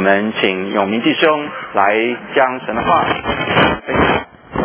们请永明弟兄来将神的话分享。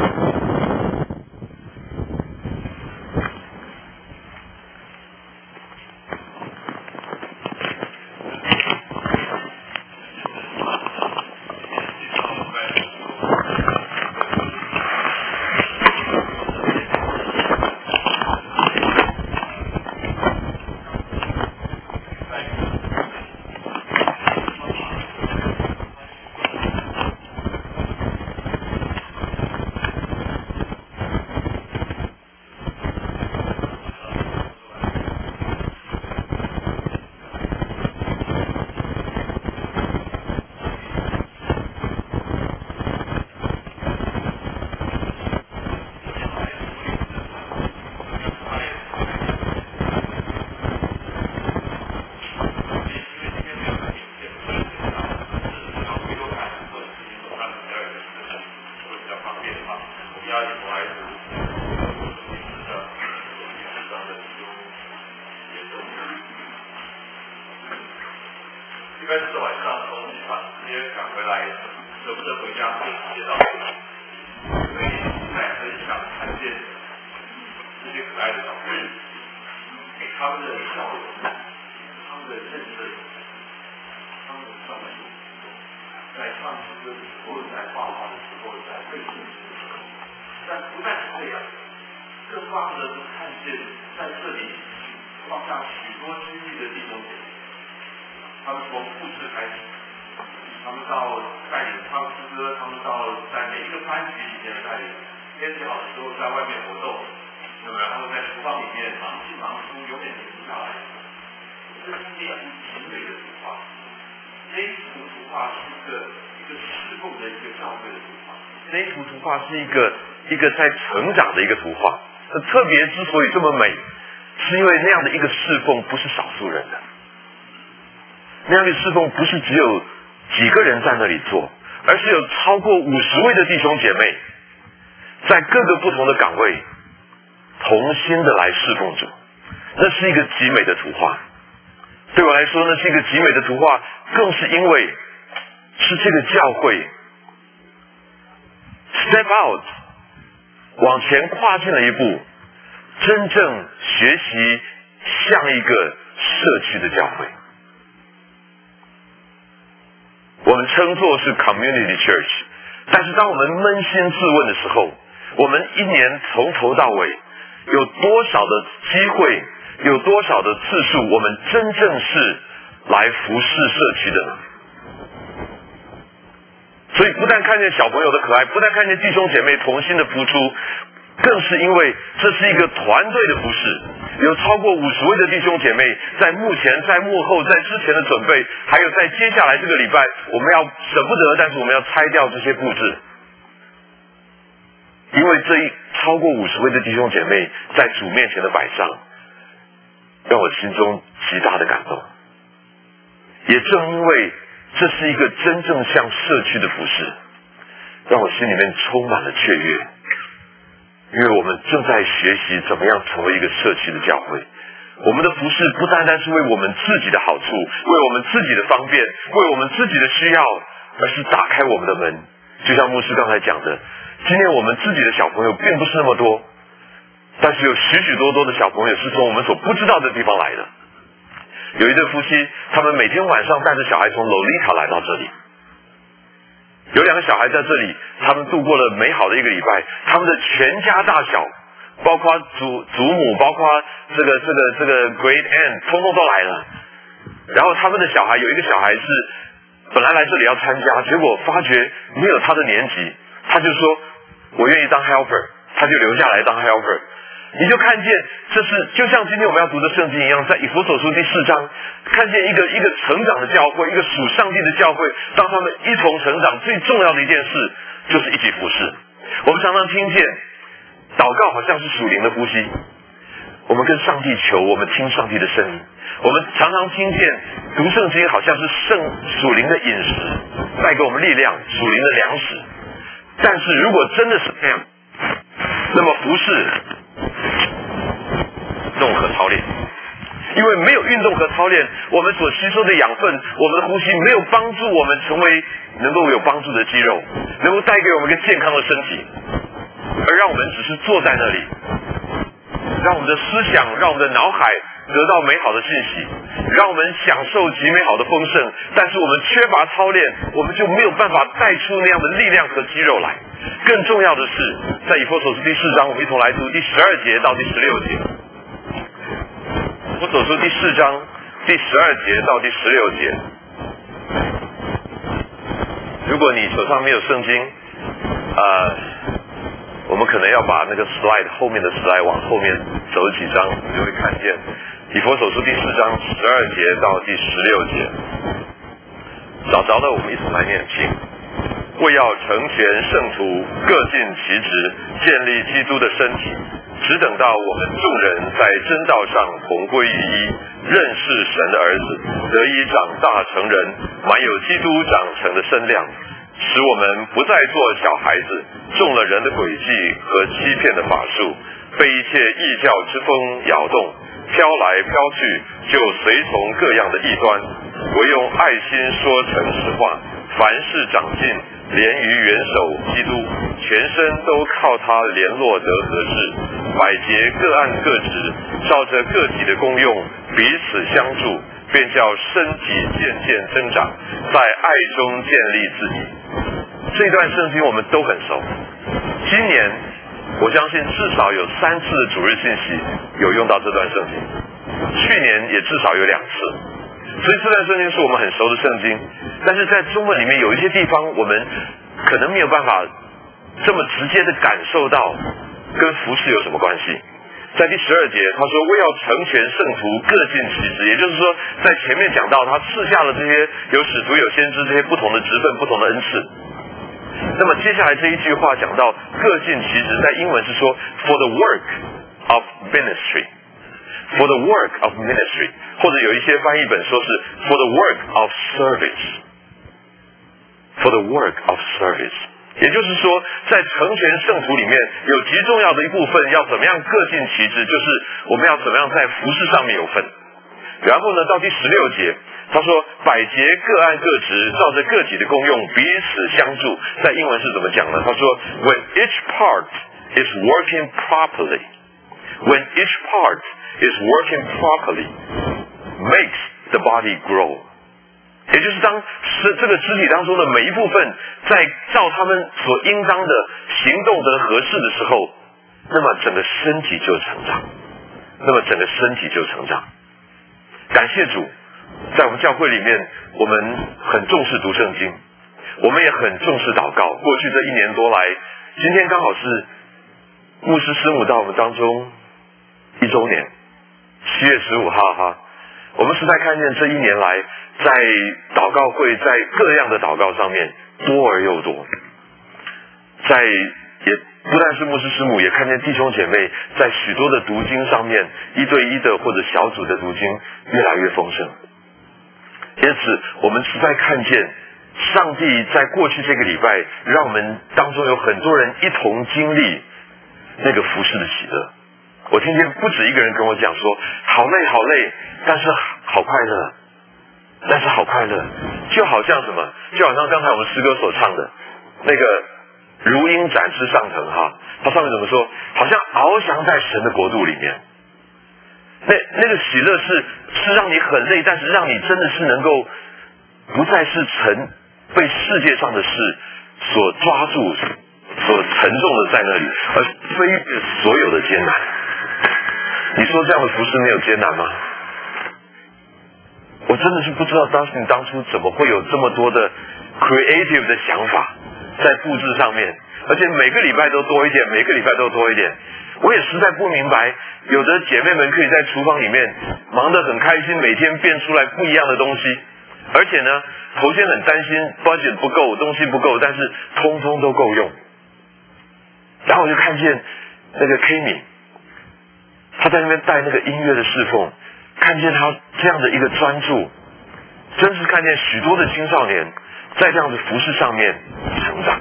礼拜四晚上从场直接赶回来，舍不得回家，接到所以太很想看见这些可爱的小朋友，他们的笑容，他们的认真，他们的专注，在唱诗歌的时候，在画画的时候，在背诵的时候，但不但是这样，更棒的是看见在这里放下许多精力的弟兄姐妹。他们从复试开始，他们到带领唱诗歌，他们到在每一个班级里面带领，天气好的时候在外面活动，那么他们在厨房里面忙进忙出，永远停不下来。这是一幅极美的图画，这一幅图画是一个侍奉的一个教会的图画， 这一幅图画是一个在成长的一个图画。特别之所以这么美，是因为那样的一个侍奉不是少数人的。那样的侍奉不是只有几个人在那里做，而是有超过50位的弟兄姐妹，在各个不同的岗位同心的来侍奉主。那是一个极美的图画。对我来说，那是一个极美的图画，更是因为是这个教会 step out 往前跨进了一步，真正学习像一个社区的教会。我们称作是 community church， 但是当我们扪心自问的时候，我们一年从头到尾有多少的机会，有多少的次数，我们真正是来服侍社区的呢？所以不但看见小朋友的可爱，不但看见弟兄姐妹同心的付出，更是因为这是一个团队的服事，有超过50位的弟兄姐妹在幕前、在幕后、在之前的准备，还有在接下来这个礼拜，我们要舍不得，但是我们要拆掉这些布置，因为这超过50位的弟兄姐妹在主面前的摆上，让我心中极大的感动。也正因为这是一个真正像社区的服事，让我心里面充满了雀跃。因为我们正在学习怎么样成为一个社区的教会，我们的服事不单单是为我们自己的好处，为我们自己的方便，为我们自己的需要，而是打开我们的门。就像牧师刚才讲的，今天我们自己的小朋友并不是那么多，但是有许许多多的小朋友是从我们所不知道的地方来的。有一对夫妻，他们每天晚上带着小孩从洛丽塔来到这里，有2个小孩在这里，他们度过了美好的一个礼拜，他们的全家大小，包括祖母，包括这个 great aunt， 通通都来了。然后他们的小孩，有一个小孩是本来来这里要参加，结果发觉没有他的年级，他就说我愿意当 helper， 他就留下来当 helper。你就看见这是就像今天我们要读的圣经一样，在以弗所书第4章，看见一个成长的教会，一个属上帝的教会，当他们一同成长，最重要的一件事就是一起服侍。我们常常听见祷告好像是属灵的呼吸，我们跟上帝求，我们听上帝的声音。我们常常听见读圣经好像是属灵的饮食，带给我们力量，属灵的粮食。但是如果真的是这样，那么服侍综合操练， 因为没有运动和操练，我们所吸收的养分，我们的呼吸没有帮助我们成为能够有帮助的肌肉，能够带给我们一个健康的身体，而让我们只是坐在那里，让我们的思想，让我们的脑海得到美好的信息，让我们享受极美好的丰盛，但是我们缺乏操练，我们就没有办法带出那样的力量和肌肉来。更重要的是，在以弗所书第4章，我们一同来读第12节到第16节。以弗所书第4章第12节到第16节。如果你手上没有圣经，我们可能要把那个 slide 后面的 slide 往后面走几章，你就会看见以弗所书第4章12节到第16节。找着了，我们一同来念经。为要成全圣徒，各尽其职，建立基督的身体，只等到我们众人在真道上同归于一，认识神的儿子，得以长大成人，满有基督长成的身量，使我们不再做小孩子，中了人的诡计和欺骗的法术，被一切异教之风摇动，飘来飘去，就随从各样的异端，唯用爱心说诚实话，凡事长进，连于元首基督，全身都靠他联络得合适，百节各按各职，照着个体的功用彼此相助，便叫身体渐渐增长，在爱中建立自己。这段圣经我们都很熟，今年我相信至少有3次的主日信息有用到这段圣经，去年也至少有2次。所以这段圣经是我们很熟的圣经，但是在中文里面有一些地方我们可能没有办法这么直接的感受到跟服事有什么关系。在第12节他说为要成全圣徒，各尽其职，也就是说在前面讲到他赐下了这些有使徒有先知这些不同的职分不同的恩赐，那么接下来这一句话讲到各尽其职，在英文是说 for the work of ministry，for the work of ministry， 或者有一些翻译本说是 for the work of service，for the work of service， 也就是说在成全圣徒里面有极重要的一部分要怎么样各尽其职，就是我们要怎么样在服事上面有份。然后呢到第16节他说百节各按各职，照着个体的功用彼此相助，在英文是怎么讲呢？他说 when each part is working properly， when each part is working properly makes the body grow， 也就是当这个肢体当中的每一部分在照他们所应当的行动得合适的时候，那么整个身体就成长，感谢主，在我们教会里面我们很重视读圣经，我们也很重视祷告。过去这1年多来，今天刚好是牧师师母到我们当中1周年，7月15号哈，我们实在看见这1年来在祷告会，在各样的祷告上面多而又多，在也不但是牧师师母，也看见弟兄姐妹在许多的读经上面1对1的或者小组的读经越来越丰盛。因此我们实在看见上帝在过去这个礼拜让我们当中有很多人一同经历那个服事的喜乐。我听见不止一个人跟我讲说好累，但是好快乐，就好像什么，就好像刚才我们诗歌所唱的那个如鹰展翅上腾哈，它上面怎么说？好像翱翔在神的国度里面。那个喜乐是让你很累，但是让你真的是能够不再是被世界上的事所抓住、所沉重的在那里，而飞越所有的艰难。你说这样的服事没有艰难吗？我真的是不知道当初怎么会有这么多的 creative 的想法在布置上面，而且每个礼拜都多一点。我也实在不明白，有的姐妹们可以在厨房里面忙得很开心，每天变出来不一样的东西，而且呢头先很担心 budget 不够，东西不够，但是通通都够用。然后我就看见那个 Kimi， 他在那边带那个音乐的侍奉，看见他这样的一个专注，真是看见许多的青少年在这样的服事上面成长，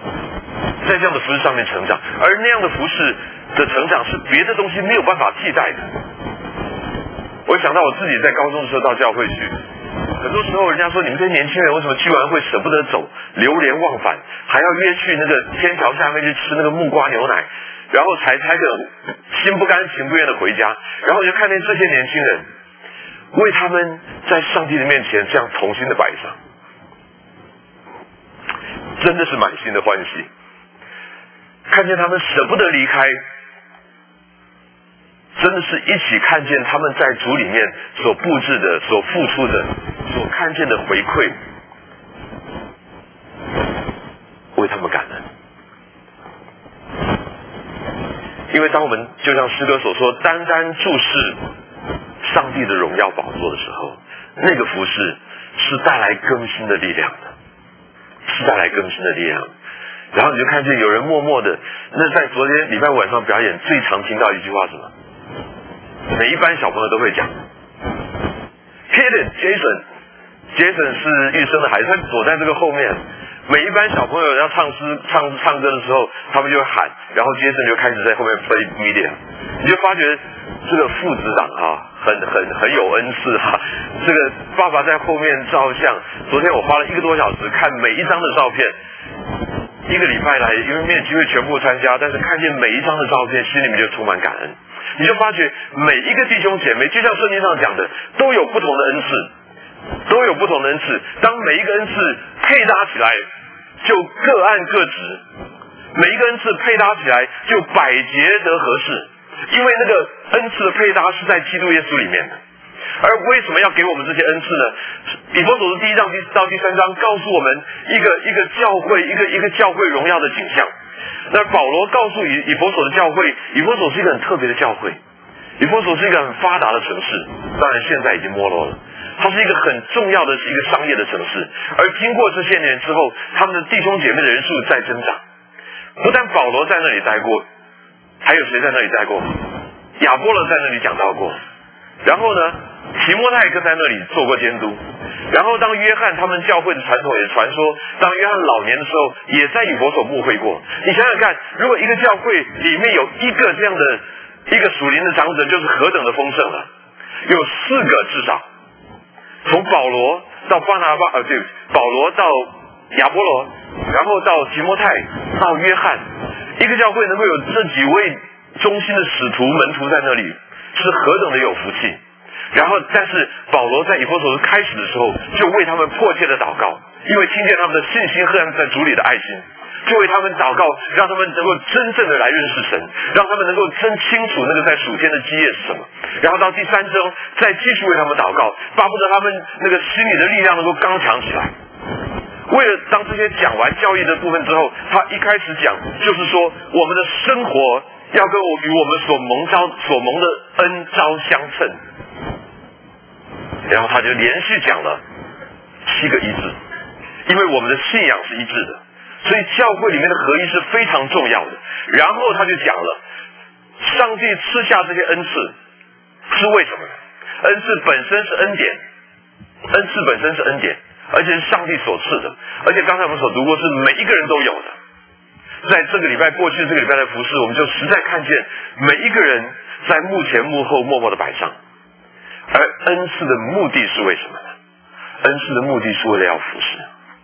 而那样的服事的成长是别的东西没有办法替代的。我我想到我自己在高中的时候到教会去，很多时候人家说你们这些年轻人为什么聚完会舍不得走，流连忘返，还要约去那个天桥下面去吃那个木瓜牛奶，然后才个心不甘情不愿的回家。然后我就看见这些年轻人为他们在上帝的面前这样同心的摆上，真的是满心的欢喜。看见他们舍不得离开，真的是一起看见他们在主里面所布置的、所付出的、所看见的回馈，为他们感恩。因为当我们就像诗歌所说，单单注视上帝的荣耀宝座的时候，那个服事是带来更新的力量的，是带来更新的力量。然后你就看见有人默默的，那在昨天礼拜晚上表演最常听到一句话是什么？每一班小朋友都会讲 Hit it Jason 是玉生的孩子，他躲在这个后面。每一班小朋友要唱歌的时候，他们就会喊，然后 Jason 就开始在后面 play media。你就发觉这个父子档很有恩赐这个爸爸在后面照相，昨天我花了1个多小时看每一张的照片。1个礼拜来，因为没有机会全部参加，但是看见每一张的照片，心里面就充满感恩。你就发觉每一个弟兄姐妹，就像圣经上讲的，都有不同的恩赐，都有不同的恩赐。当每一个恩赐配搭起来，就各按各职；每一个恩赐配搭起来，就百节得合适。因为那个恩赐的配搭是在基督耶稣里面的。而为什么要给我们这些恩赐呢？以弗所书1章到第3章告诉我们一个教会一个教会荣耀的景象。那保罗告诉以弗所的教会，以弗所是一个很特别的教会，以弗所是一个很发达的城市，当然现在已经没落了。它是一个很重要的一个商业的城市，而经过这些年之后，他们的弟兄姐妹的人数在增长。不但保罗在那里待过，还有谁在那里待过？亚波罗在那里讲道过。然后呢，提摩太跟在那里做过监督。然后当约翰他们教会的传统也传说，当约翰老年的时候，也在以弗所牧会过。你想想看，如果一个教会里面有一个这样的一个属灵的长者，就是何等的丰盛了。有4个至少，从保罗到巴拿巴，保罗到亚波罗，然后到提摩太，到约翰，一个教会能够有这几位忠心的使徒门徒在那里，是何等的有福气。然后但是保罗在以弗所开始的时候，就为他们迫切的祷告，因为听见他们的信心和他们在主里的爱心，就为他们祷告，让他们能够真正的来认识神，让他们能够真清楚那个在属天的基业是什么。然后到第3章再继续为他们祷告，巴不得他们那个心里的力量能够刚强起来。为了当这些讲完教义的部分之后，他一开始讲就是说，我们的生活要跟与我们所蒙的恩召相称。然后他就连续讲了7个一致，因为我们的信仰是一致的，所以教会里面的合一是非常重要的。然后他就讲了，上帝赐下这些恩赐是为什么呢？恩赐本身是恩典，恩赐本身是恩典，而且是上帝所赐的，而且刚才我们所读过是每一个人都有的。在这个礼拜过去这个礼拜的服事，我们就实在看见每一个人在幕前幕后默默的摆上。而恩赐的目的是为什么呢？恩赐的目的是为了要服侍，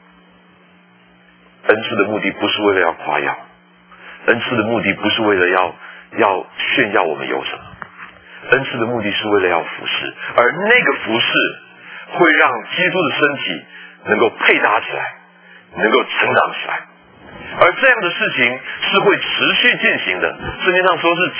恩赐的目的不是为了要夸耀，恩赐的目的不是为了要炫耀我们有什么，恩赐的目的是为了要服侍，而那个服侍会让基督的身体能够配搭起来，能够成长起来。而这样的事情是会持续进行的，圣经上说是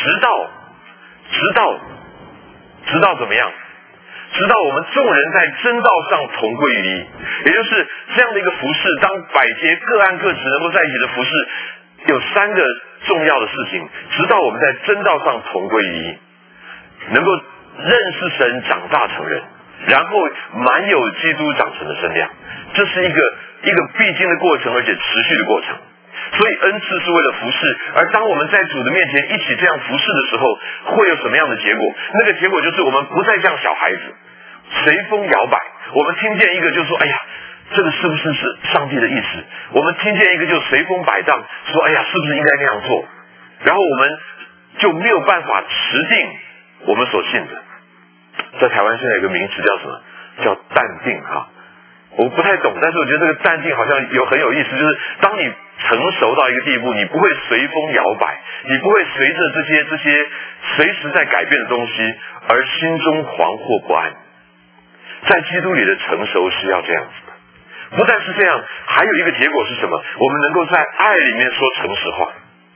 直到怎么样？直到我们众人在真道上同归于一。也就是这样的一个服事，当百节各按各职能够在一起的服事，有3个重要的事情，直到我们在真道上同归于一，能够认识神，长大成人，然后满有基督长成的身量。这是一个必经的过程，而且持续的过程。所以恩赐是为了服侍，而当我们在主的面前一起这样服侍的时候，会有什么样的结果？那个结果就是我们不再像小孩子随风摇摆。我们听见一个就说，哎呀，这个是不是上帝的意思？我们听见一个就随风摆荡，说，哎呀，是不是应该那样做？然后我们就没有办法持定我们所信的。 在台湾现在有个名词叫什么？叫淡定哈。我不太懂，但是我觉得这个淡定好像很有意思，就是当你成熟到一个地步，你不会随风摇摆，你不会随着这些随时在改变的东西而心中惶惑不安。在基督里的成熟是要这样子的。不但是这样，还有一个结果是什么？我们能够在爱里面说诚实话，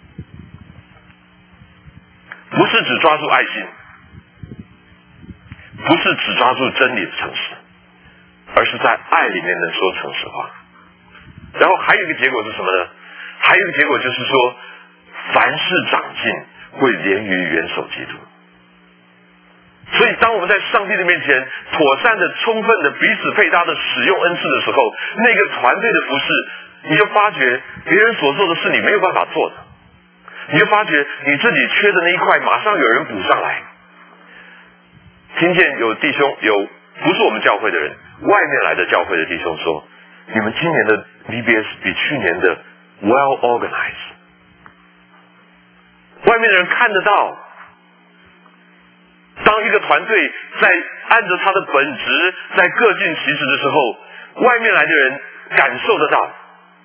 不是只抓住爱心，不是只抓住真理的诚实，而是在爱里面能说诚实话。然后还有一个结果是什么呢？还有一个结果就是说，凡事长进会连于元首基督。所以当我们在上帝的面前妥善的、充分的、彼此配搭的使用恩赐的时候，那个团队的服事，你就发觉别人所做的事你没有办法做的，你就发觉你自己缺的那一块马上有人补上来。听见有弟兄，有不是我们教会的人，外面来的教会的弟兄说，你们今年的 VBS 比去年的 well organized。 外面的人看得到，当一个团队在按着他的本质在各尽其职的时候，外面来的人感受得到，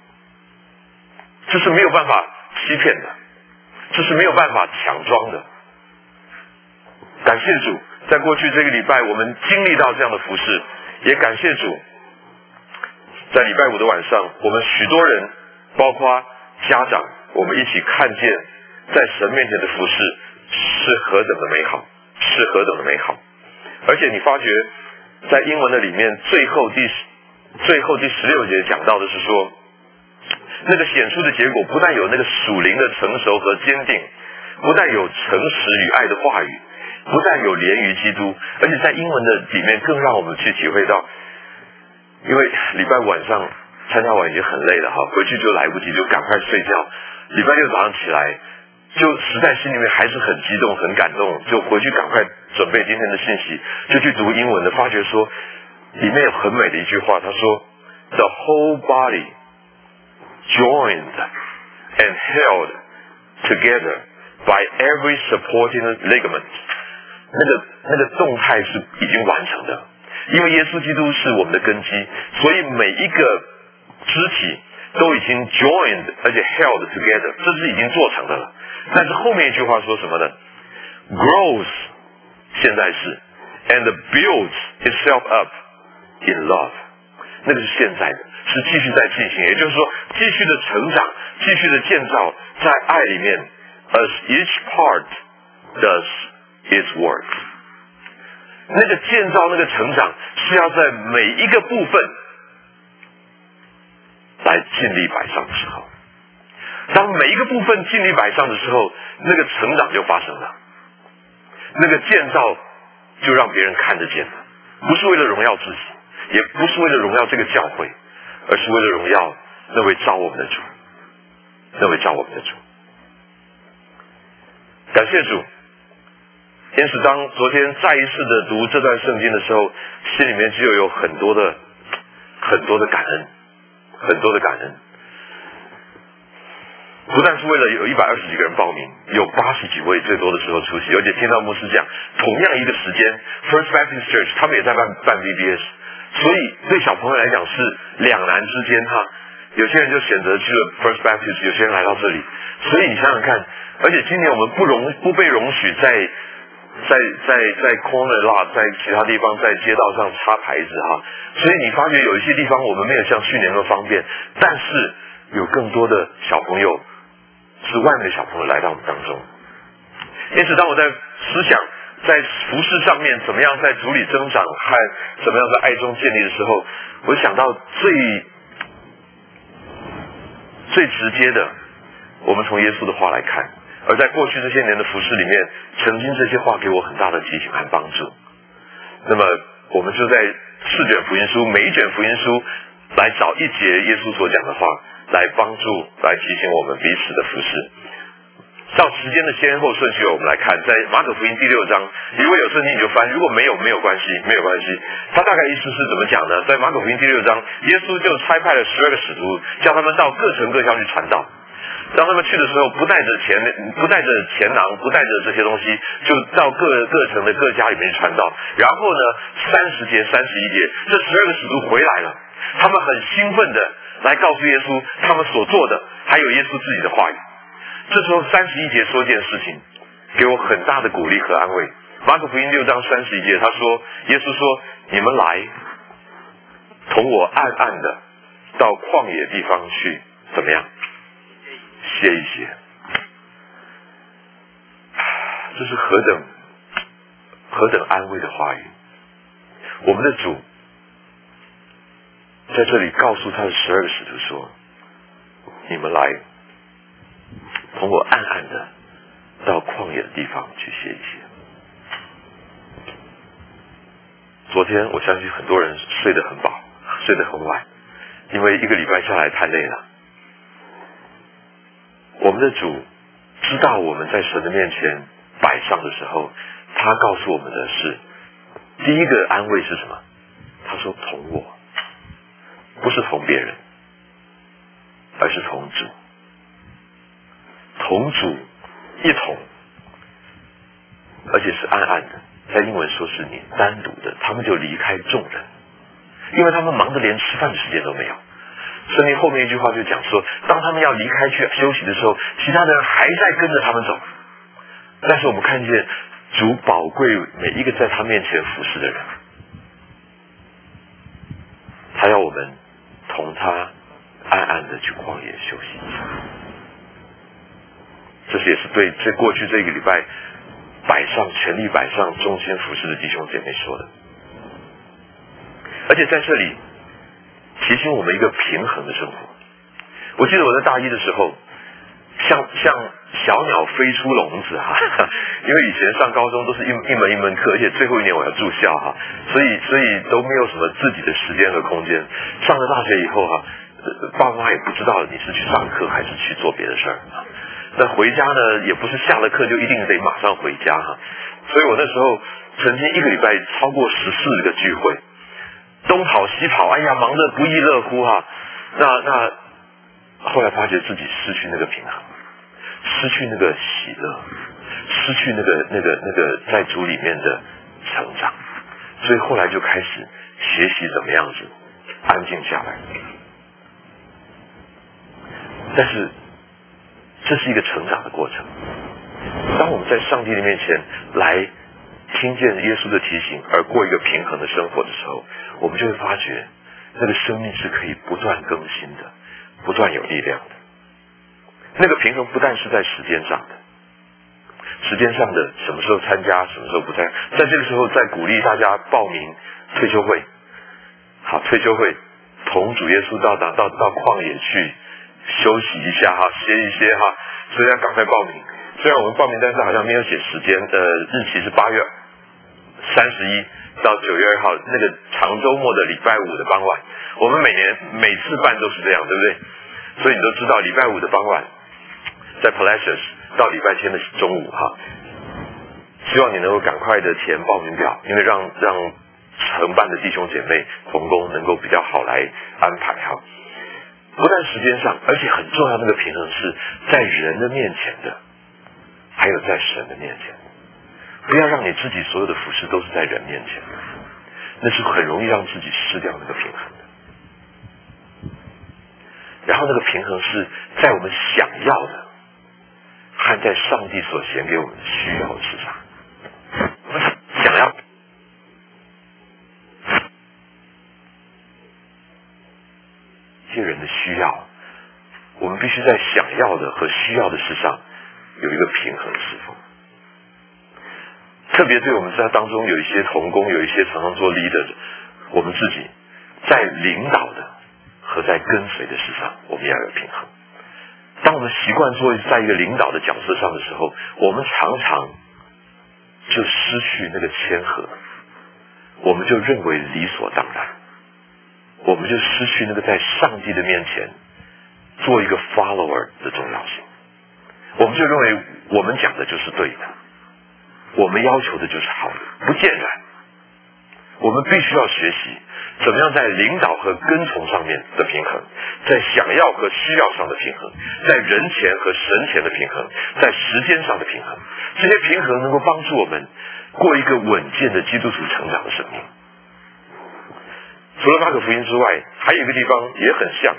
这是没有办法欺骗的，这是没有办法强装的。感谢主，在过去这个礼拜我们经历到这样的服事，也感谢主，在礼拜五的晚上，我们许多人包括家长，我们一起看见在神面前的服事是何等的美好，是何等的美好。而且你发觉在英文的里面最后第16节讲到的是说，那个显出的结果不但有那个属灵的成熟和坚定，不但有诚实与爱的话语，不但有连于基督，而且在英文的里面更让我们去体会到，因为礼拜五晚上参加完已经很累了哈，回去就来不及，就赶快睡觉。礼拜六早上起来就实在心里面还是很激动很感动，就回去赶快准备今天的信息，就去读英文的，发觉说里面有很美的一句话，他说 The whole body joined and held together by every supporting ligament。 那个动态是已经完成的，因为耶稣基督是我们的根基，所以每一个肢体都已经 joined 而且 held together， 这是已经做成的了。但是后面一句话说什么呢？ Grows 现在是 and builds itself up in love， 那个是现在的，是继续在进行，也就是说继续的成长，继续的建造，在爱里面 as each part does its work。 那个建造，那个成长是要在每一个部分来尽力摆上的时候，当每一个部分尽力摆上的时候，那个成长就发生了，那个建造就让别人看得见了，不是为了荣耀自己，也不是为了荣耀这个教会，而是为了荣耀那位召我们的主，那位召我们的主。感谢主。因此当昨天再一次的读这段圣经的时候，心里面就有很多的感恩，很多的感恩。不但是为了有120几个人报名，有80几位最多的时候出席，而且听到牧师讲同样一个时间 First Baptist Church 他们也在办 VBS， 所以对小朋友来讲是两难之间哈，有些人就选择去了 First Baptist， 有些人来到这里，所以你想想看，而且今年我们不被容许在 corner lot， 在其他地方在街道上插牌子哈，所以你发觉有一些地方我们没有像去年那么方便，但是有更多的小朋友是外面的小朋友来到我们当中。因此当我在思想在服事上面怎么样在主里增长和怎么样在爱中建立的时候，我想到最直接的，我们从耶稣的话来看，而在过去这些年的服事里面，曾经这些话给我很大的提醒和帮助。那么我们就在4卷福音书，每一卷福音书来找一节耶稣所讲的话，来帮助来提醒我们彼此的服事。照时间的先后顺序，我们来看，在马可福音第6章，如果有圣经你就翻，如果没有关系，没有关系。他大概意思是怎么讲呢？在马可福音第6章，耶稣就差派了12个使徒，叫他们到各城各乡去传道。 当他们去的时候，不带着钱囊，不带着这些东西，就到各城的各家里面传道。然后呢，30节、31节，这12个使徒回来了，他们很兴奋的来告诉耶稣他们所做的，还有耶稣自己的话语。这时候31节说一件事情，给我很大的鼓励和安慰。马可福音6章31节，他说，耶稣说：“你们来，同我暗暗的到旷野地方去，怎么样？歇一歇。”这是何等安慰的话语！我们的主在这里告诉他的12个使徒说：“你们来，同我暗暗的到旷野的地方去歇一歇。”昨天我相信很多人睡得很饱，睡得很晚，因为一个礼拜下来太累了。我们的主知道我们在神的面前摆上的时候，他告诉我们的是，第一个安慰是什么？他说同我，不是同别人，而是同主。同主一同，而且是暗暗的，在英文说是你单独的，他们就离开众人，因为他们忙得连吃饭的时间都没有。圣经后面一句话就讲说，当他们要离开去休息的时候，其他的人还在跟着他们走。但是我们看见主宝贵每一个在他面前服侍的人，他要我们同他暗暗的去旷野休息。这也是对过去这个礼拜全力摆上忠心服侍的弟兄姐妹说的。而且在这里提醒我们一个平衡的生活。我记得我在大一的时候，像小鸟飞出笼子因为以前上高中都是一门一门课，而且最后一年我要住校所以都没有什么自己的时间和空间。上了大学以后爸妈也不知道你是去上课还是去做别的事儿那回家呢，也不是下了课就一定得马上回家所以我那时候曾经一个礼拜超过14个聚会，东跑西跑，哎呀，忙得不亦乐乎那后来发觉自己失去那个平衡，失去那个喜乐，失去那个在主里面的成长，所以后来就开始学习怎么样子安静下来。但是这是一个成长的过程。当我们在上帝的面前来听见耶稣的提醒而过一个平衡的生活的时候，我们就会发觉那个生命是可以不断更新的，不断有力量的。那个平衡不但是在时间上的，时间上的什么时候参加，什么时候不参加，在这个时候再鼓励大家报名退休会。好，退休会同主耶稣到旷野去休息一下歇一歇所以要赶快报名。虽然我们报名单上好像没有写时间，日期是8月31到9月2号，那个长周末的礼拜5的傍晚。我们每次办都是这样，对不对？所以你都知道礼拜5的傍晚，在 Palacios 到礼拜天的中午希望你能够赶快的填报名表，因为让承办的弟兄姐妹同工能够比较好来安排不但时间上，而且很重要，那个平衡是在人的面前的，还有在神的面前。不要让你自己所有的服事都是在人面前的，那是很容易让自己失掉那个平衡的。然后那个平衡是在我们想要的和在上帝所显给我们需要的事上。我们想要一些人的需要，我们必须在想要的和需要的事上有一个平衡侍奉。特别对我们在当中有一些同工，有一些常常做 leader 的，我们自己在领导的和在跟随的事上，我们要有平衡。当我们习惯做在一个领导的角色上的时候，我们常常就失去那个谦和，我们就认为理所当然，我们就失去那个在上帝的面前做一个 follower 的重要性。我们就认为我们讲的就是对的，我们要求的就是好的，不见然。我们必须要学习怎么样在领导和跟从上面的平衡，在想要和需要上的平衡，在人前和神前的平衡，在时间上的平衡，这些平衡能够帮助我们过一个稳健的基督徒成长的生命。除了马可福音之外，还有一个地方也很像，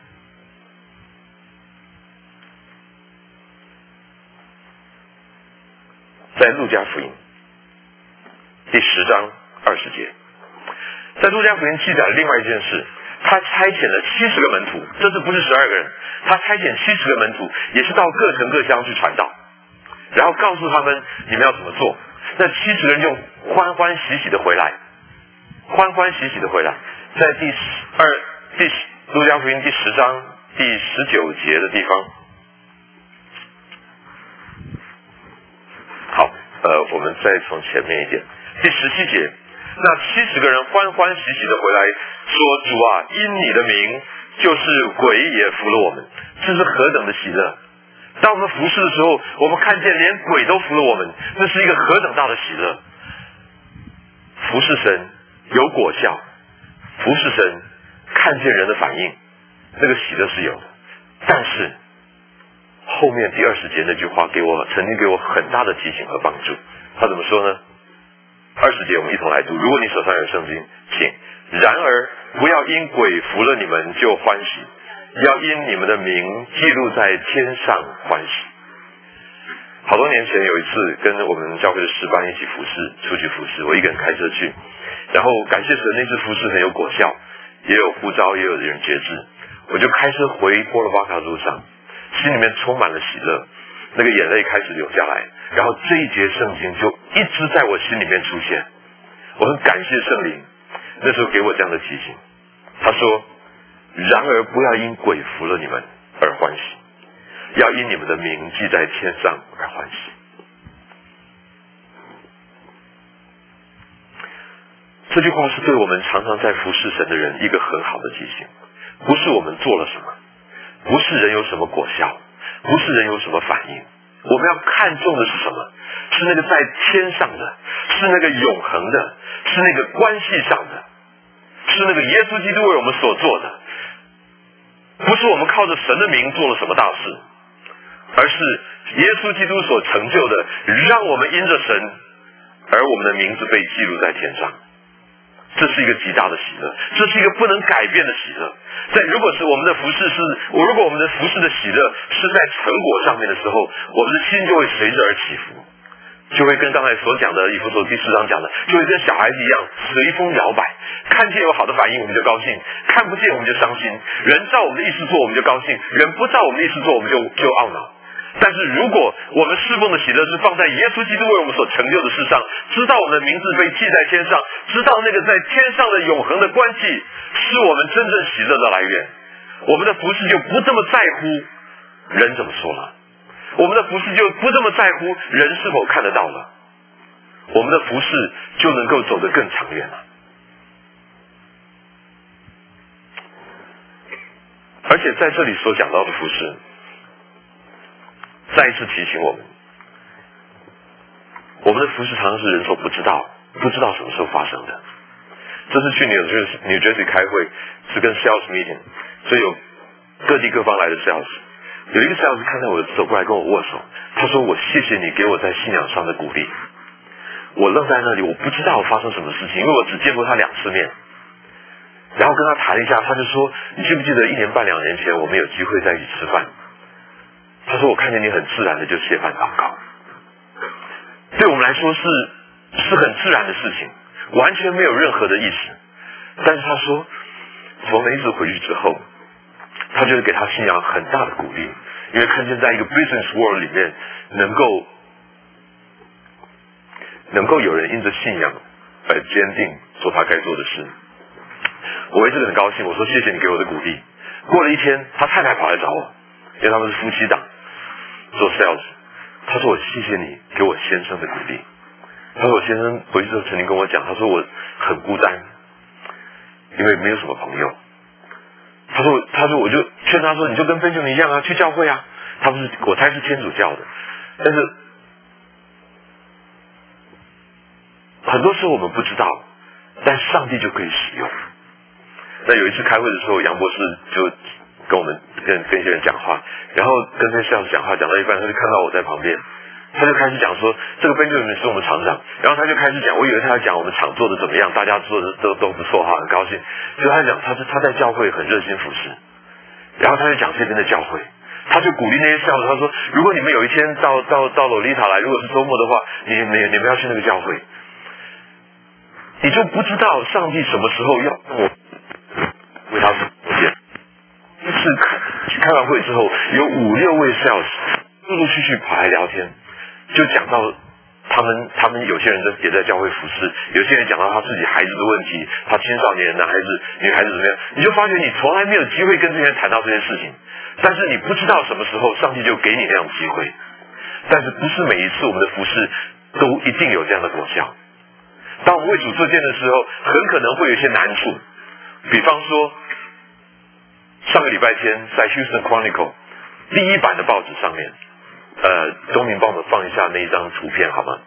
在路加福音第10章20节，在路加福音记载了另外一件事，他差遣了70个门徒，这次不是12个人，他差遣70个门徒，也是到各城各乡去传道，然后告诉他们你们要怎么做。那70个人就欢欢喜喜的回来，欢欢喜喜的回来。在路加福音第10章第19节的地方，好，我们再从前面一点，第17节，那70个人欢欢喜喜的回来说，主啊，因你的名，就是鬼也服了我们，这是何等的喜乐！当我们服侍的时候，我们看见连鬼都服了我们，那是一个何等大的喜乐！服侍神有果效，服侍神看见人的反应，那个喜乐是有的。但是后面第20节那句话曾经给我很大的提醒和帮助。他怎么说呢？20节我们一同来读，如果你手上有圣经，请。然而不要因鬼服了你们就欢喜，要因你们的名记录在天上欢喜。好多年前有一次跟我们教会的诗班一起出去服侍，我一个人开车去，然后感谢神那次服侍很有果效，也有呼召，也有人节制，我就开车回波罗巴卡路上，心里面充满了喜乐，那个眼泪开始流下来，然后这一节圣经就一直在我心里面出现。我很感谢圣灵那时候给我这样的提醒，他说，然而不要因鬼服了你们而欢喜，要因你们的名记在天上而欢喜。这句话是对我们常常在服侍神的人一个很好的提醒，不是我们做了什么，不是人有什么果效，不是人有什么反应，我们要看重的是什么？是那个在天上的，是那个永恒的，是那个关系上的，是那个耶稣基督为我们所做的，不是我们靠着神的名做了什么大事，而是耶稣基督所成就的，让我们因着神而我们的名字被记录在天上。这是一个极大的喜乐，这是一个不能改变的喜乐。如果我们的服侍的喜乐是在成果上面的时候，我们的心就会随之而起伏，就会跟刚才所讲的以弗所第4章讲的，就会跟小孩子一样随风摇摆，看见有好的反应我们就高兴，看不见我们就伤心，人照我们的意思做我们就高兴，人不照我们的意思做我们就懊恼。但是如果我们侍奉的喜乐是放在耶稣基督为我们所成就的事上，知道我们的名字被记在天上，知道那个在天上的永恒的关系是我们真正喜乐的来源，我们的服事就不这么在乎人怎么说了，我们的服事就不这么在乎人是否看得到了，我们的服事就能够走得更长远了。而且在这里所讲到的服事再一次提醒我们的服事常常是人所不知道什么时候发生的。这次去New Jersey 开会是跟 sales meeting， 所以有各地各方来的 sales， 有一个 sales 看到我走过来跟我握手，他说，我谢谢你给我在信仰上的鼓励。我愣在那里，我不知道发生什么事情，因为我只见过他2次面，然后跟他谈一下，他就说，你记不记得1年半2年前我们有机会在一起吃饭，他说我看见你很自然的就谢饭祷告，对我们来说是很自然的事情，完全没有任何的意思。但是他说从那一次回去之后，他觉得给他信仰很大的鼓励，因为看见在一个 business world 里面能够有人因着信仰而坚定做他该做的事。我为这个很高兴，我说谢谢你给我的鼓励。过了1天，他太太跑来找我，因为他们是夫妻档做 sales， 他说我谢谢你给我先生的鼓励。他说我先生回去之后曾经跟我讲，他说我很孤单，因为没有什么朋友。他说我就劝他说，你就跟分兄一样啊，去教会啊。我猜是天主教的，但是很多时候我们不知道，但上帝就可以使用。 那有一次开会的时候，杨博士就跟我们跟一些人讲话，然后跟这些上司讲话，讲到一半，他就看到我在旁边，他就开始讲说，这个 Benjamin 是我们厂长，然后他就开始讲，我以为他要讲我们厂做的怎么样，大家做的都不错哈，很高兴。就他讲他在教会很热心服侍，然后他就讲这边的教会，他就鼓励那些校长，他说，如果你们有一天到洛丽塔来，如果是周末的话，你们要去那个教会，你就不知道上帝什么时候要我为他实现。一次开完会之后，有5-6位 sales 陆陆续续跑来聊天，就讲到他们有些人也在教会服侍，有些人讲到他自己孩子的问题，他青少年男孩子女孩子怎么样，你就发觉你从来没有机会跟这些人谈到这些事情，但是你不知道什么时候上帝就给你那样的机会，但是不是每一次我们的服侍都一定有这样的果效。当我们为主做见的时候，很可能会有一些难处，比方说上个礼拜天在 Houston Chronicle 第1版的报纸上面，东明帮我们放一下那一张图片好吗？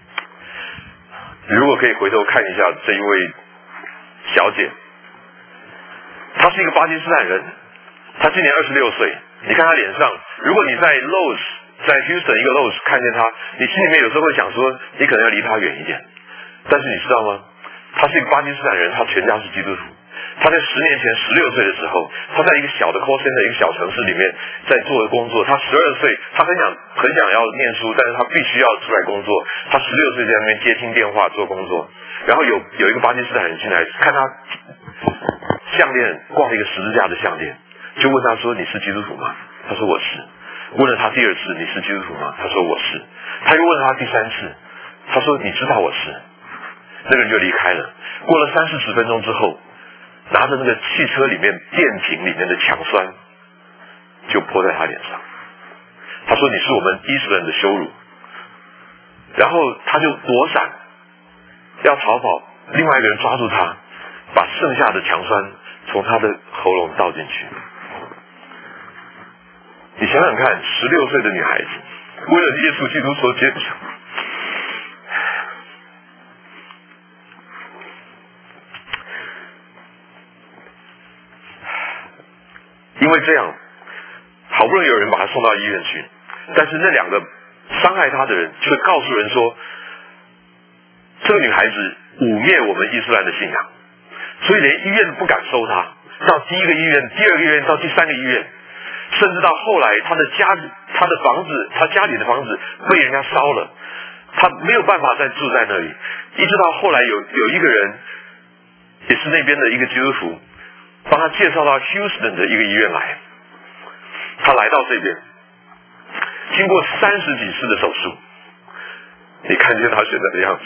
如果可以回头看一下这一位小姐，她是一个巴基斯坦人，她今年26岁。你看她脸上，如果你在 Lowe's 在 Houston 一个 Lowe's 看见她，你心里面有时候会想说，你可能要离她远一点。但是你知道吗？她是一个巴基斯坦人，她全家是基督徒。他在10年前16岁的时候，他在一个小的 call center 一个小城市里面在做的工作。他12岁，他很想要念书，但是他必须要出来工作。他16岁在那边接听电话做工作，然后有一个巴基斯坦人进来，看他项链挂了一个十字架的项链，就问他说：“你是基督徒吗？”他说：“我是。”问了他第2次：“你是基督徒吗？”他说：“我是。”他又问了他第3次，他说：“你知道我是。”那个人就离开了。过了30-40分钟之后，拿着那个汽车里面电瓶里面的强酸就泼在他脸上，他说：“你是我们伊斯兰的羞辱。”然后他就躲闪要逃跑，另外一个人抓住他，把剩下的强酸从他的喉咙倒进去。你想想看，16岁的女孩子为了耶稣基督所坚强，因为这样好不容易有人把他送到医院去，但是那2个伤害他的人却告诉人说，这个女孩子污蔑我们伊斯兰的信仰，所以连医院不敢收她。到第1个医院、第2个医院，到第3个医院，甚至到后来他的房子，他家里的房子被人家烧了，他没有办法再住在那里。一直到后来有一个人，也是那边的一个基督徒，帮他介绍到 Houston 的一个医院来。他来到这边，经过30几次的手术，你看见他现在的样子。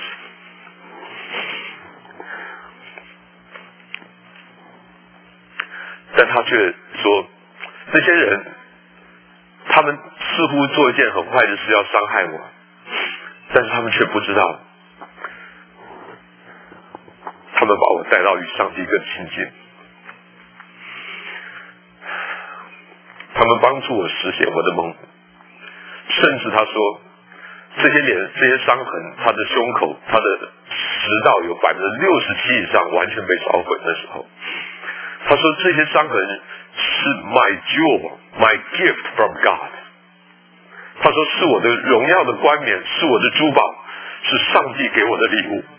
但他却说，那些人他们似乎做一件很坏的事要伤害我，但是他们却不知道，他们把我带到与上帝更亲近，他们帮助我实现我的梦。甚至他说，这些伤痕，他的胸口，他的食道有67%以上完全被烧毁的时候，他说这些伤痕是 my jewel, my gift from God。他说是我的荣耀的冠冕，是我的珠宝，是上帝给我的礼物。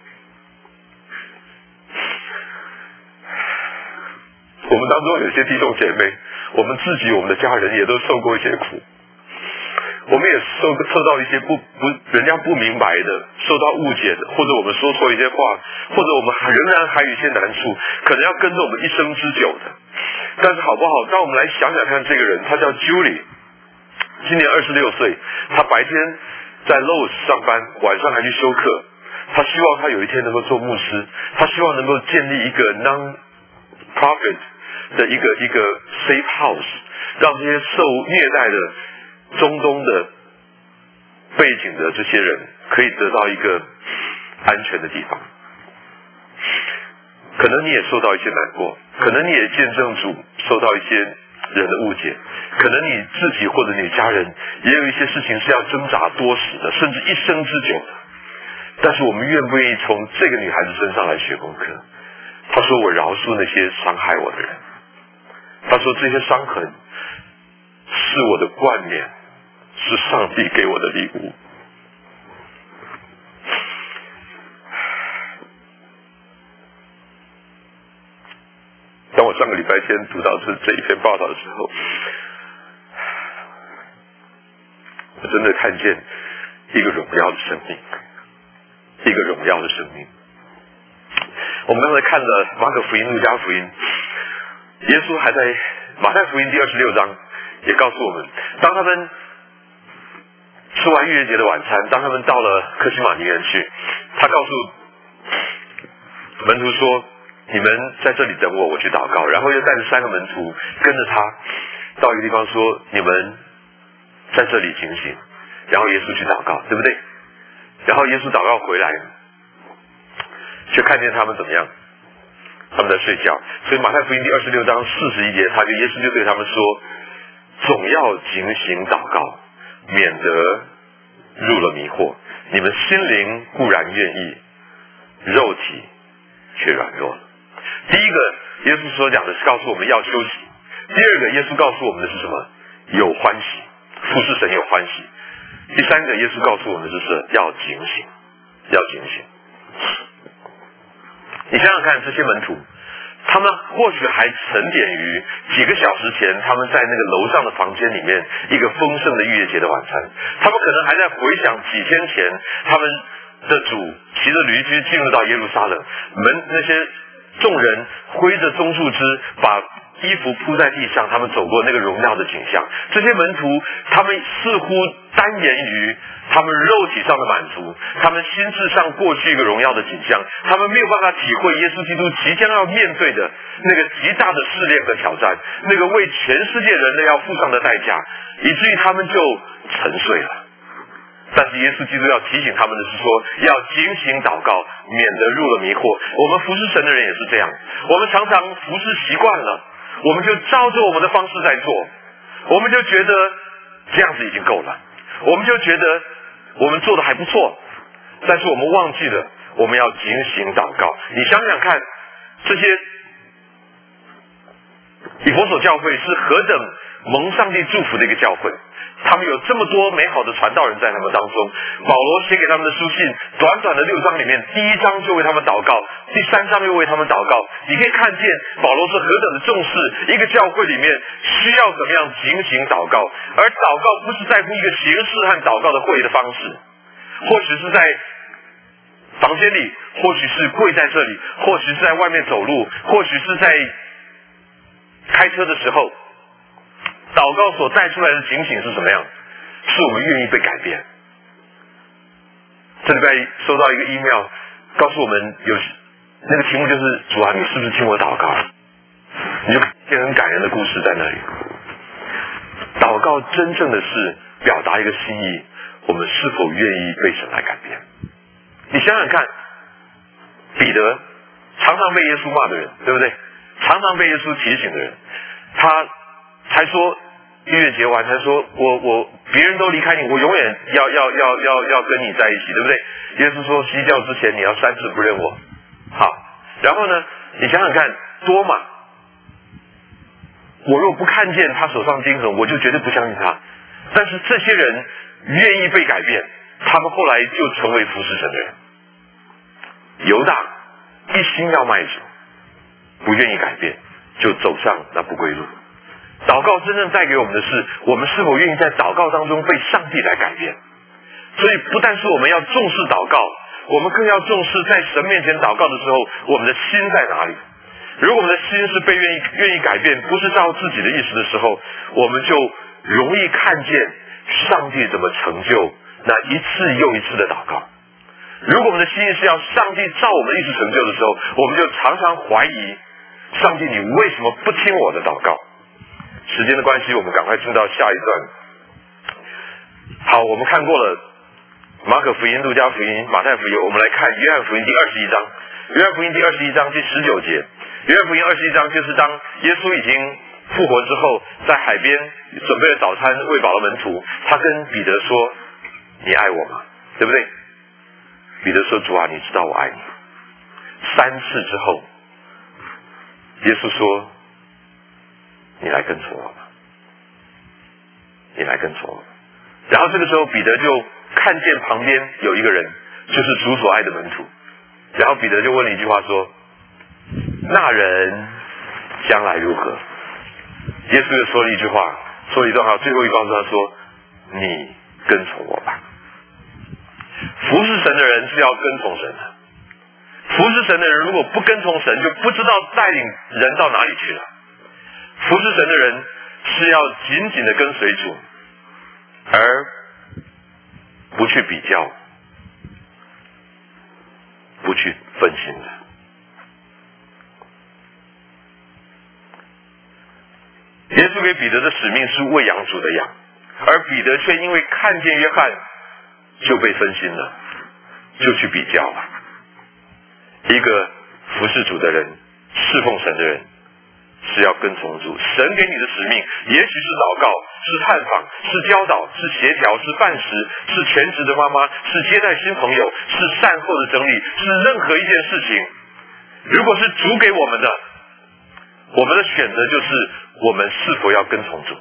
我们当中有些弟兄姐妹，我们自己我们的家人也都受过一些苦，我们也受到一些人家不明白的，受到误解的，或者我们说错一些话，或者我们仍然还有一些难处，可能要跟着我们一生之久的。但是好不好，当我们来想想看，这个人他叫 Julie， 今年26岁，他白天在 Lowe's 上班，晚上还去修课。他希望他有一天能够做牧师，他希望能够建立一个 non-profit 的一个 safe house， 让这些受虐待的中东的背景的这些人可以得到一个安全的地方。可能你也受到一些难过，可能你也见证主受到一些人的误解，可能你自己或者你家人也有一些事情是要挣扎多时的，甚至一生之久的。但是我们愿不愿意从这个女孩子身上来学功课？ 他说我饶恕那些伤害我的人，他说这些伤痕是我的冠冕，是上帝给我的礼物。当我上个礼拜天读到这一篇报道的时候，我真的看见一个荣耀的生命，一个荣耀的生命。我们刚才看了马可福音、路加福音，耶稣还在马太福音第26章也告诉我们，当他们吃完逾越节的晚餐，当他们到了客西马尼园去，他告诉门徒说，你们在这里等我，我去祷告。然后又带着3个门徒跟着他到一个地方说，你们在这里警醒。然后耶稣去祷告，对不对？然后耶稣祷告回来，却看见他们怎么样？他们在睡觉。所以马太福音第26章41节，耶稣就对他们说，总要警醒祷告，免得入了迷惑。你们心灵固然愿意，肉体却软弱。第一个耶稣所讲的是告诉我们要休息，第二个耶稣告诉我们的是什么？有欢喜，服侍神有欢喜。第三个耶稣告诉我们的就是要警醒，要警醒。你想想看，这些门徒他们或许还沉淀于几个小时前他们在那个楼上的房间里面一个丰盛的逾越节的晚餐，他们可能还在回想几天前他们的主骑着驴驹进入到耶路撒冷，那些众人挥着棕树枝把衣服铺在地上，他们走过那个荣耀的景象。这些门徒他们似乎单言于他们肉体上的满足，他们心智上过去一个荣耀的景象，他们没有办法体会耶稣基督即将要面对的那个极大的试炼和挑战，那个为全世界人类要付上的代价，以至于他们就沉睡了。但是耶稣基督要提醒他们的是说，要警醒祷告，免得入了迷惑。我们服侍神的人也是这样，我们常常服侍习惯了，我们就照着我们的方式在做，我们就觉得这样子已经够了，我们就觉得我们做的还不错，但是我们忘记了我们要警醒祷告。你想想看，这些以弗所教会是何等蒙上帝祝福的一个教会，他们有这么多美好的传道人在他们当中。保罗写给他们的书信，短短的6章里面，第1章就为他们祷告，第3章又为他们祷告。你可以看见保罗是何等的重视一个教会里面需要怎么样警醒祷告，而祷告不是在乎一个形式和祷告的会的方式，或许是在房间里，或许是跪在这里，或许是在外面走路，或许是在开车的时候。祷告所带出来的警醒是什么样？是我们愿意被改变。这礼拜收到一个 email 告诉我们，那个题目就是主啊，你是不是听我祷告？你就看见很感人的故事在那里。祷告真正的是表达一个心意，我们是否愿意被神来改变？你想想看，彼得常常被耶稣骂的人，对不对？常常被耶稣提醒的人，他才说逾越节完，他说我别人都离开你，我永远要跟你在一起，对不对？耶稣说西教之前你要3次不认我。好，然后呢，你想想看，多马，我若不看见他手上钉痕，我就绝对不相信他。但是这些人愿意被改变，他们后来就成为服侍神的人。犹大一心要卖主，不愿意改变，就走上那不归路。祷告真正带给我们的是，我们是否愿意在祷告当中被上帝来改变。所以不但是我们要重视祷告，我们更要重视在神面前祷告的时候，我们的心在哪里。如果我们的心是被愿意改变，不是照自己的意思的时候，我们就容易看见上帝怎么成就那一次又一次的祷告。如果我们的心意是要上帝照我们的意思成就的时候，我们就常常怀疑上帝，你为什么不听我的祷告？时间的关系，我们赶快进到下一段。好，我们看过了马可福音、路加福音、马太福音，我们来看约翰福音第21章。约翰福音第21章第19节，约翰福音21章就是当耶稣已经复活之后，在海边准备了早餐喂饱了门徒，他跟彼得说，你爱我吗？对不对？彼得说，主啊，你知道我爱你。3次之后， 耶稣说：“你来跟从我吧，你来跟从我。”然后这个时候彼得就看见旁边有一个人，就是主所爱的门徒。然后彼得就问了一句话说：“那人将来如何？”耶稣又说了一句话，说了一段话，最后一告诉他说：“你跟从我吧。”服侍神的人是要跟从神的。服侍神的人如果不跟从神，就不知道带领人到哪里去了。服侍神的人是要紧紧的跟随主，而不去比较，不去分心的。耶稣给彼得的使命是喂养主的羊，而彼得却因为看见约翰就被分心了，就去比较了。一个服侍主的人，侍奉神的人，是要跟从主。神给你的使命也许是祷告，是探访，是教导，是协调，是办事，是全职的妈妈，是接待新朋友，是善后的整理，是任何一件事情。如果是主给我们的，我们的选择就是我们是否要跟从主，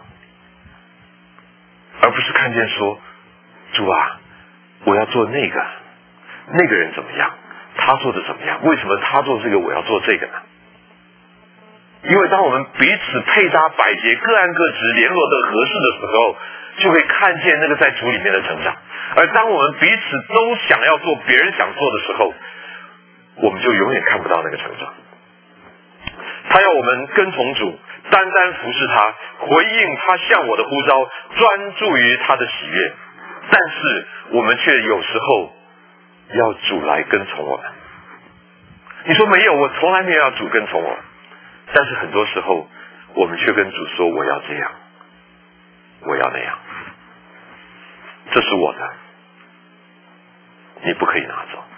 而不是看见说：“主啊，我要做那个人怎么样，他做的怎么样，为什么他做这个我要做这个呢？”因为当我们彼此配搭百节，各按各职，联络的合适的时候，就会看见那个在主里面的成长。而当我们彼此都想要做别人想做的时候，我们就永远看不到那个成长。他要我们跟从主，单单服侍他，回应他向我的呼召，专注于他的喜悦。但是我们却有时候要主来跟从我们。你说没有，我从来没有要主跟从我。但是很多时候我们却跟主说：“我要这样，我要那样，这是我的，你不可以拿走。”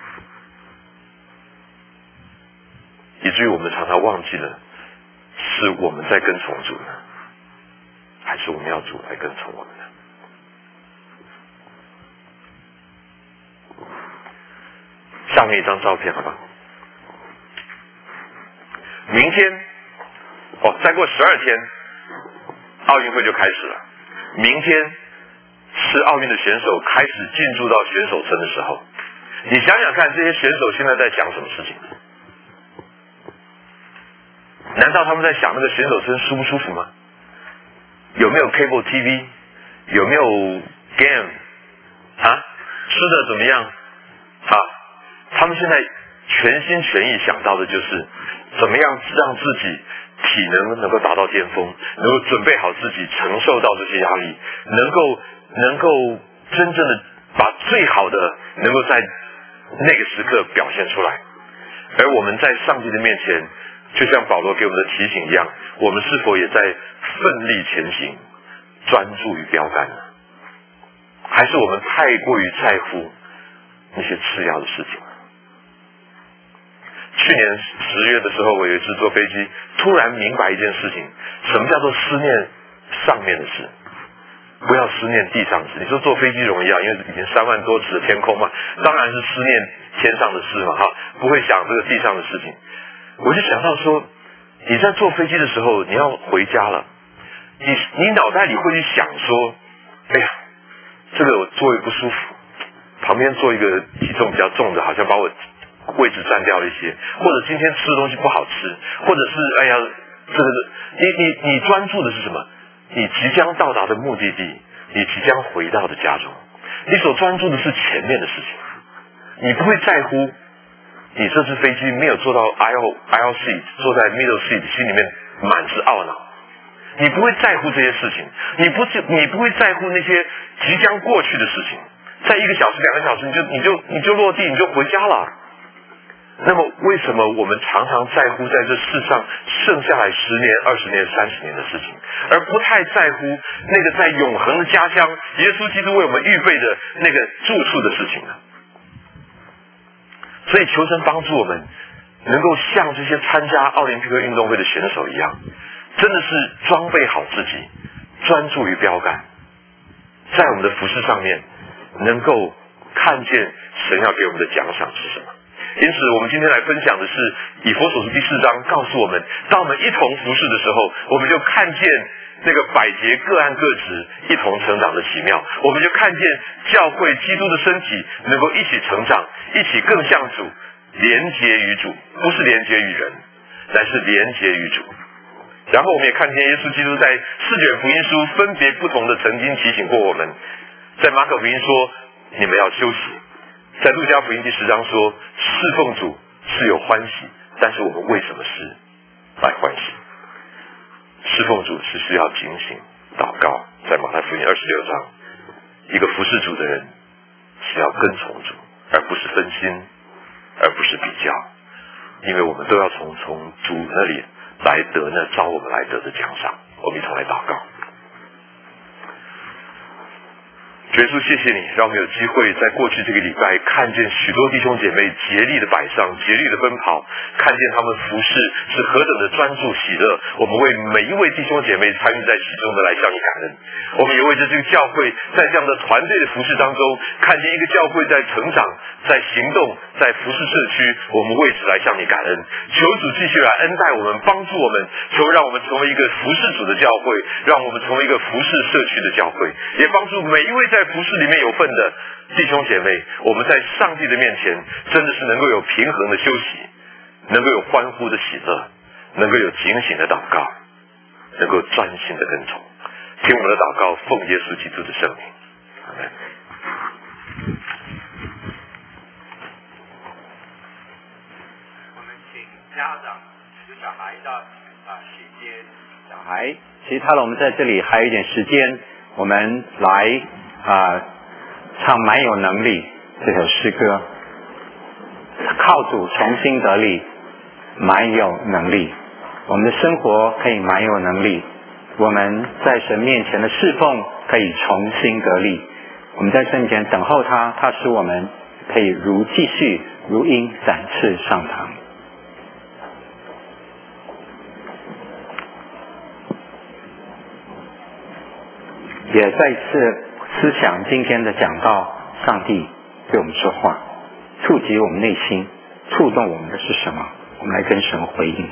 以至于我们常常忘记了，是我们在跟从主呢，还是我们要主来跟从我们呢？下面一张照片好吧。明天再过12天奥运会就开始了。明天是奥运的选手开始进驻到选手村的时候，你想想看，这些选手现在在想什么事情？难道他们在想那个选手村舒不舒服吗？有没有 cable TV？ 有没有 game？ 吃的怎么样？他们现在全心全意想到的就是怎么样让自己体能够达到巅峰，能够准备好自己承受到这些压力，能够真正的把最好的能够在那个时刻表现出来。而我们在上帝的面前，就像保罗给我们的提醒一样，我们是否也在奋力前行，专注于标杆呢？还是我们太过于在乎那些次要的事情？去年10月的时候，我有一次坐飞机，突然明白一件事情：什么叫做思念上面的事，不要思念地上的事。你说坐飞机容易啊，因为已经3万多尺的天空嘛，当然是思念天上的事嘛，不会想这个地上的事情。我就想到说，你在坐飞机的时候，你要回家了，你脑袋里会去想说：哎呀，这个座位不舒服，旁边坐一个体重比较重的，好像把我位置占掉了一些，或者今天吃的东西不好吃，或者是哎呀，你专注的是什么？你即将到达的目的地，你即将回到的家中，你所专注的是前面的事情，你不会在乎你这次飞机没有坐到 aisle seat， 坐在 middle seat， 心里面满是懊恼。你不会在乎这些事情，你不会在乎那些即将过去的事情，在1个小时、2个小时你就落地，你就回家了。那么为什么我们常常在乎在这世上剩下来10年、20年、30年的事情，而不太在乎那个在永恒的家乡耶稣基督为我们预备的那个住处的事情呢？所以求神帮助我们能够像这些参加奥林匹克运动会的选手一样，真的是装备好自己，专注于标杆，在我们的服事上面能够看见神要给我们的奖赏是什么。 因此，我们今天来分享的是以弗所书第4章，告诉我们，当我们一同服侍的时候，我们就看见那个百节各按各职一同成长的奇妙，我们就看见教会基督的身体能够一起成长，一起更像主，连结于主，不是连结于人，乃是连结于主。然后我们也看见耶稣基督在4卷福音书分别不同的曾经提醒过我们，在马可福音说你们要休息，在路加福音第10章说侍奉主是有欢喜，但是我们为什么是来欢喜？侍奉主是需要警醒祷告，在马太福音26章，一个服侍主的人是要跟从主，而不是分心，而不是比较，因为我们都要从主那里来得那招我们来得的奖赏。我们一同来祷告。主耶稣，谢谢你让我们有机会在过去这个礼拜看见许多弟兄姐妹竭力的摆上，竭力的奔跑，看见他们服侍是何等的专注喜乐。我们为每一位弟兄姐妹参与在其中的来向你感恩。我们也为着这个教会在这样的团队的服侍当中，看见一个教会在成长，在行动，在服侍社区，我们为此来向你感恩。求主继续来恩待我们，帮助我们，求让我们成为一个服侍主的教会，让我们成为一个服侍社区的教会，也帮助每一位在服侍里面有份的弟兄姐妹，我们在上帝的面前真的是能够有平衡的休息，能够有欢呼的喜乐，能够有警醒的祷告，能够专心的跟从。听我们的祷告，奉耶稣基督的圣名，阿们。 我们请家长有小孩的去接小孩。其他的我们在这里还有一点时间，我们来唱《蛮有能力》这首诗歌。靠主重新得力，蛮有能力。我们的生活可以蛮有能力，我们在神面前的侍奉可以重新得力。我们在神面前等候他，他使我们可以继续如鹰展翅上腾。也再一次思想今天的讲道，上帝对我们说话，触及我们内心，触动我们的是什么？我们来跟神回应。